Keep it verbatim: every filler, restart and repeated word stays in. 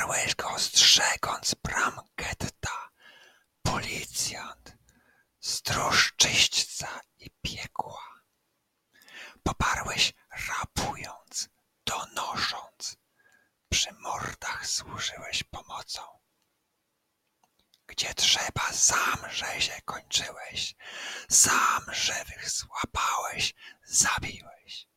Poparłeś go, strzegąc bram getta, policjant, stróż czyśćca i piekła. Poparłeś rabując, donosząc, przy mordach służyłeś pomocą. Gdzie trzeba, sam rzezie kończyłeś, sam żywych złapałeś, zabiłeś.